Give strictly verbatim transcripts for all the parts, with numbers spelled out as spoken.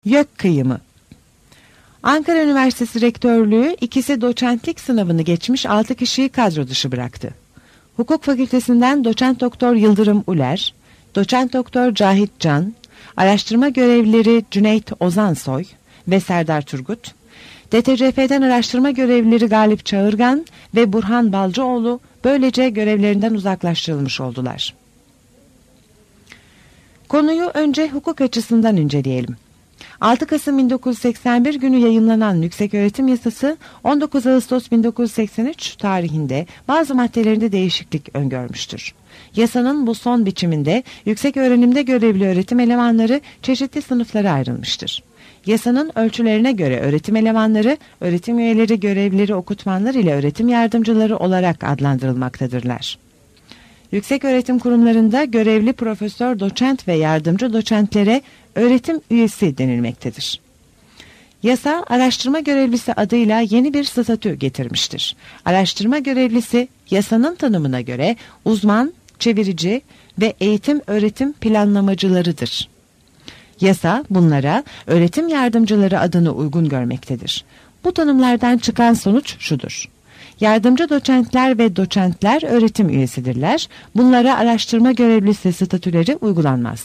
YÖK kıyımı. Ankara Üniversitesi Rektörlüğü ikisi doçentlik sınavını geçmiş altı kişiyi kadro dışı bıraktı. Hukuk Fakültesinden doçent doktor Yıldırım Uler, doçent doktor Cahit Can, araştırma görevlileri Cüneyt Ozansoy ve Serdar Turgut, D T C F'den araştırma görevlileri Galip Çağırgan ve Burhan Balcıoğlu böylece görevlerinden uzaklaştırılmış oldular. Konuyu önce hukuk açısından inceleyelim. altı Kasım bin dokuz yüz seksen bir günü yayımlanan Yükseköğretim Yasası on dokuz Ağustos bin dokuz yüz seksen üç tarihinde bazı maddelerinde değişiklik öngörmüştür. Yasanın bu son biçiminde yüksek öğrenimde görevli öğretim elemanları çeşitli sınıflara ayrılmıştır. Yasanın ölçülerine göre öğretim elemanları, öğretim üyeleri, görevlileri, okutmanlar ile öğretim yardımcıları olarak adlandırılmaktadırlar. Yükseköğretim kurumlarında görevli profesör, doçent ve yardımcı doçentlere öğretim üyesi denilmektedir. Yasa, araştırma görevlisi adıyla yeni bir statü getirmiştir. Araştırma görevlisi, yasanın tanımına göre uzman, çevirici ve eğitim öğretim planlamacılarıdır. Yasa, bunlara öğretim yardımcıları adını uygun görmektedir. Bu tanımlardan çıkan sonuç şudur: yardımcı doçentler ve doçentler öğretim üyesidirler. Bunlara araştırma görevlisi statüleri uygulanmaz.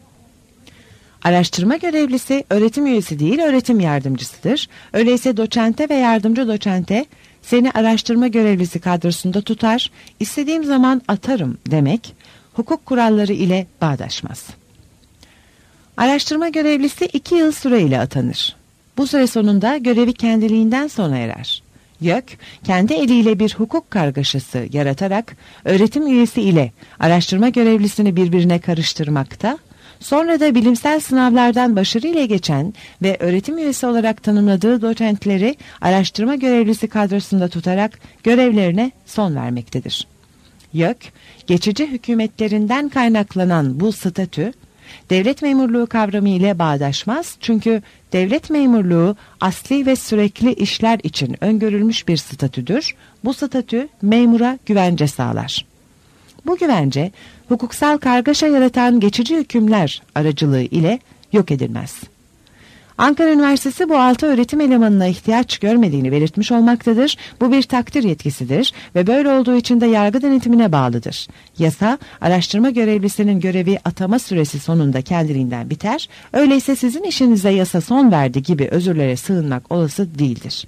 Araştırma görevlisi öğretim üyesi değil, öğretim yardımcısıdır. Öyleyse doçente ve yardımcı doçente seni araştırma görevlisi kadrosunda tutar, istediğim zaman atarım demek hukuk kuralları ile bağdaşmaz. Araştırma görevlisi iki yıl süreyle atanır. Bu süre sonunda görevi kendiliğinden sona erer. YÖK, kendi eliyle bir hukuk kargaşası yaratarak öğretim üyesi ile araştırma görevlisini birbirine karıştırmakta, sonra da bilimsel sınavlardan başarıyla geçen ve öğretim üyesi olarak tanımladığı doçentleri araştırma görevlisi kadrosunda tutarak görevlerine son vermektedir. YÖK, geçici hükümetlerinden kaynaklanan bu statü, devlet memurluğu kavramı ile bağdaşmaz, çünkü devlet memurluğu asli ve sürekli işler için öngörülmüş bir statüdür. Bu statü memura güvence sağlar. Bu güvence, hukuksal kargaşa yaratan geçici hükümler aracılığı ile yok edilmez. Ankara Üniversitesi bu altı öğretim elemanına ihtiyaç görmediğini belirtmiş olmaktadır. Bu bir takdir yetkisidir ve böyle olduğu için de yargı denetimine bağlıdır. Yasa, araştırma görevlisinin görevi atama süresi sonunda kendiliğinden biter. Öyleyse sizin işinize yasa son verdi gibi özürlere sığınmak olası değildir.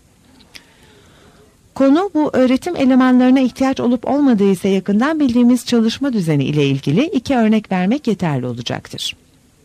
Konu bu öğretim elemanlarına ihtiyaç olup olmadığı ise yakından bildiğimiz çalışma düzeni ile ilgili iki örnek vermek yeterli olacaktır.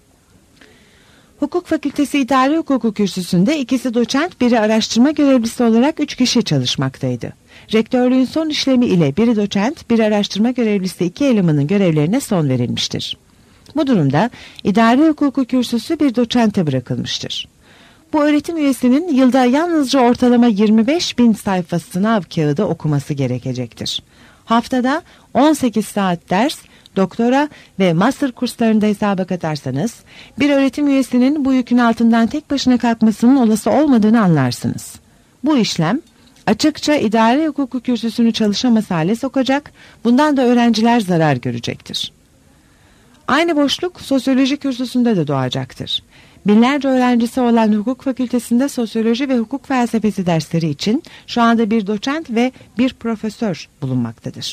Hukuk Fakültesi İdari Hukuku Kürsüsü'nde ikisi doçent, biri araştırma görevlisi olarak üç kişi çalışmaktaydı. Rektörlüğün son işlemi ile biri doçent, biri araştırma görevlisi iki elemanın görevlerine son verilmiştir. Bu durumda İdari Hukuku Kürsüsü bir doçente bırakılmıştır. Bu öğretim üyesinin yılda yalnızca ortalama yirmi beş bin sayfa sınav kağıdı okuması gerekecektir. Haftada on sekiz saat ders, doktora ve master kurslarında hesaba katarsanız, bir öğretim üyesinin bu yükün altından tek başına kalkmasının olası olmadığını anlarsınız. Bu işlem açıkça idari hukuku kürsüsünü çalışamaz hale sokacak, bundan da öğrenciler zarar görecektir. Aynı boşluk sosyoloji kürsüsünde de doğacaktır. Binlerce öğrencisi olan hukuk fakültesinde sosyoloji ve hukuk felsefesi dersleri için şu anda bir doçent ve bir profesör bulunmaktadır.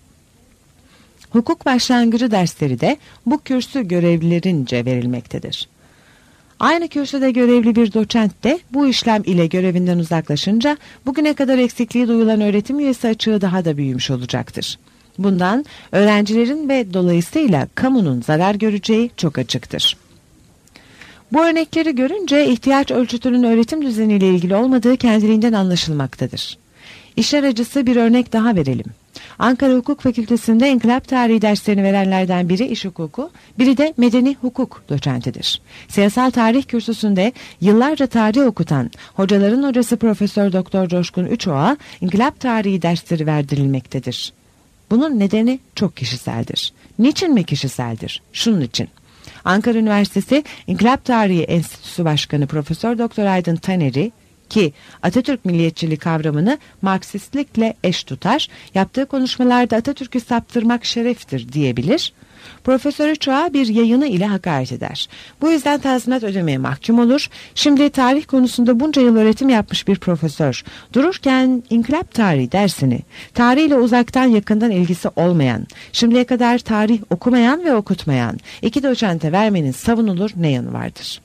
Hukuk başlangıcı dersleri de bu kürsü görevlilerince verilmektedir. Aynı kürsüde görevli bir doçent de bu işlem ile görevinden uzaklaşınca bugüne kadar eksikliği duyulan öğretim üyesi açığı daha da büyümüş olacaktır. Bundan öğrencilerin ve dolayısıyla kamunun zarar göreceği çok açıktır. Bu örnekleri görünce ihtiyaç ölçütünün öğretim düzeniyle ilgili olmadığı kendiliğinden anlaşılmaktadır. İşler acısı bir örnek daha verelim. Ankara Hukuk Fakültesi'nde inkılap tarihi derslerini verenlerden biri iş hukuku, biri de medeni hukuk doçentidir. Siyasal tarih kürsüsünde yıllarca tarih okutan hocaların hocası Profesör Doktor Coşkun Üçoğ'a inkılap tarihi dersleri verdirilmektedir. Bunun nedeni çok kişiseldir. Niçin mi kişiseldir? Şunun için. Ankara Üniversitesi İnkılap Tarihi Enstitüsü Başkanı Profesör Doktor Aydın Taner'i ki Atatürk milliyetçiliği kavramını Marksistlikle eş tutar, yaptığı konuşmalarda Atatürk'ü saptırmak şereftir diyebilir. Profesörü çoğa bir yayını ile hakaret eder. Bu yüzden tazminat ödemeye mahkum olur. Şimdi tarih konusunda bunca yıl öğretim yapmış bir profesör, dururken inkılap tarihi dersini, tarihle uzaktan yakından ilgisi olmayan, şimdiye kadar tarih okumayan ve okutmayan iki doçente vermenin savunulur ne yanı vardır?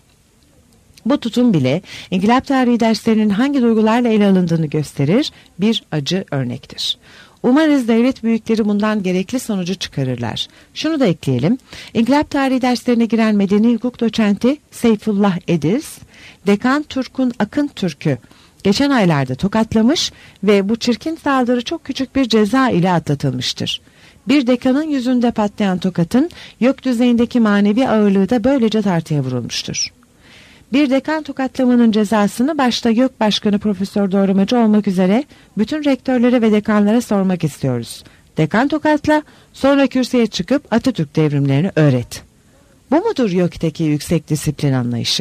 Bu tutum bile inkılap tarihi derslerinin hangi duygularla ele alındığını gösterir, bir acı örnektir. Umarız devlet büyükleri bundan gerekli sonucu çıkarırlar. Şunu da ekleyelim. İnkılap tarihi derslerine giren medeni hukuk doçenti Seyfullah Ediz, Dekan Turkun Akın Türk'ü geçen aylarda tokatlamış ve bu çirkin saldırı çok küçük bir ceza ile atlatılmıştır. Bir dekanın yüzünde patlayan tokatın yok düzeyindeki manevi ağırlığı da böylece tartıya vurulmuştur. Bir dekan tokatlamanın cezasını başta YÖK Başkanı Profesör Doğramacı olmak üzere bütün rektörlere ve dekanlara sormak istiyoruz. Dekan tokatla, sonra kürsüye çıkıp Atatürk devrimlerini öğret. Bu mudur YÖK'teki yüksek disiplin anlayışı?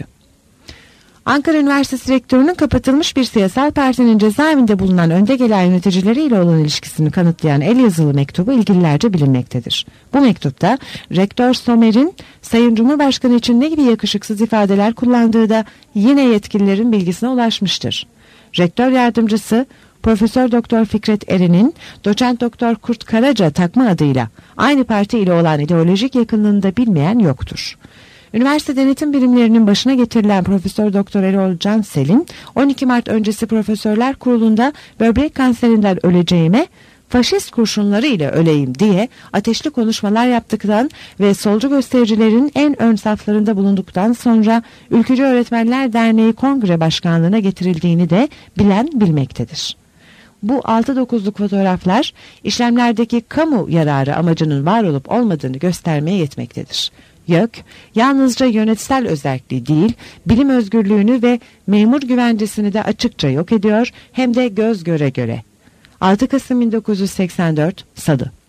Ankara Üniversitesi Rektörü'nün kapatılmış bir siyasal partinin cezaevinde bulunan önde gelen yöneticileriyle olan ilişkisini kanıtlayan el yazılı mektubu ilgililerce bilinmektedir. Bu mektupta Rektör Somer'in Sayın Cumhurbaşkanı için ne gibi yakışıksız ifadeler kullandığı da yine yetkililerin bilgisine ulaşmıştır. Rektör yardımcısı Profesör Doktor Fikret Eren'in Doçent Doktor Kurt Karaca takma adıyla aynı parti ile olan ideolojik yakınlığını da bilmeyen yoktur. Üniversite denetim birimlerinin başına getirilen Profesör Doktor Erol Cansel'in on iki Mart öncesi Profesörler Kurulu'nda böbrek kanserinden öleceğime faşist kurşunları ile öleyim diye ateşli konuşmalar yaptıktan ve solcu göstericilerin en ön saflarında bulunduktan sonra Ülkücü Öğretmenler Derneği Kongre Başkanlığı'na getirildiğini de bilen bilmektedir. Bu altı dokuzluk fotoğraflar işlemlerdeki kamu yararı amacının var olup olmadığını göstermeye yetmektedir. YÖK, yalnızca yönetsel özelliği değil, bilim özgürlüğünü ve memur güvencesini de açıkça yok ediyor, hem de göz göre göre. altı Kasım bin dokuz yüz seksen dört Salı.